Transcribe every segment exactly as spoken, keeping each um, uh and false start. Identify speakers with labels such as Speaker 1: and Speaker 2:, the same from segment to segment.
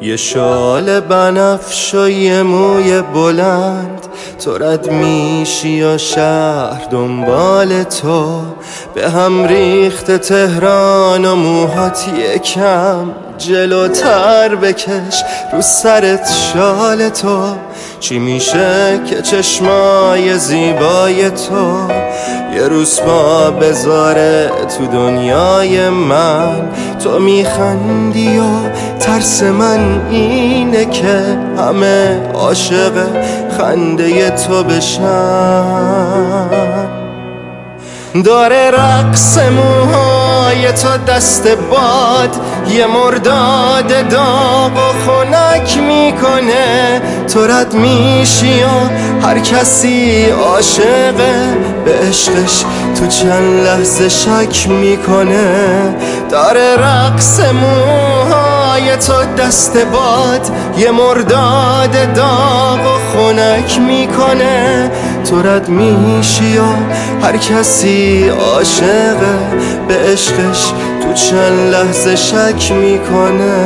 Speaker 1: یه شال بنفش و یه موی بلند، تو رد میشی یا شهر دنبال تو. به هم ریخت تهران و موهات یکم جلوتر بکش رو سرت شال تو. چی میشه که چشمای زیبای تو یه روز پا بذاره تو دنیای من؟ تو میخندی و ترس من اینه که همه عاشق خنده تو بشن. داره رقص موهای تو دست باد، یه مرداد داغ و خنک میکنه. تو رد میشی و هر کسی عاشقه به عشقش تو چند لحظه شک میکنه. داره رقص موهای تو دست باد، یه مرداد داغ و خنک میکنه. تو رد میشی و هر کسی عاشقه به عشقش تو چند لحظه شک میکنه.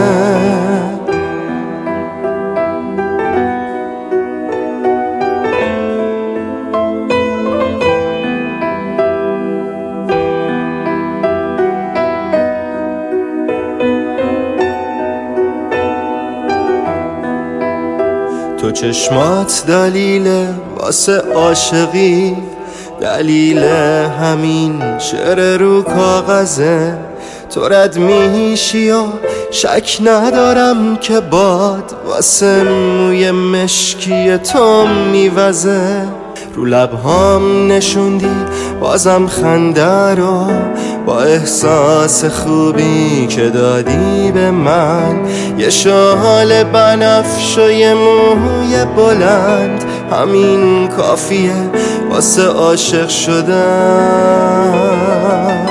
Speaker 1: تو چشمات دلیل واسه عاشقی، دلیل همین شعر رو کاغذه. تو رد میشی و شک ندارم که باد واسه موی مشکی تو میوزه. رو لبهام نشوندی بازم خنده رو با احساس خوبی که دادی به من. یه شال بنفش و یه موی بلند، همین کافیه واسه عاشق شدن.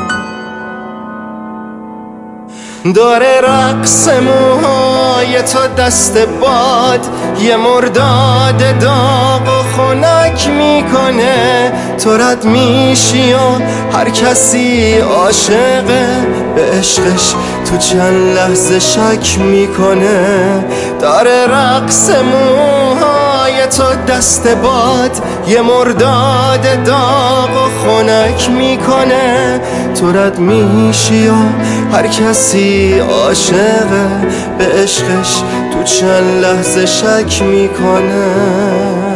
Speaker 1: داره رقص موهای تو دست باد، یه مرداد داغ و خنک میکنه. تو رد میشی و هر کسی عاشقه به عشقش تو چند لحظه شک میکنه. داره رقص موهای تو دست باد، یه مرداد داغ و خنک میکنه. تو رد میشی و هر کسی عاشقه به عشقش تو چند لحظه شک میکنه.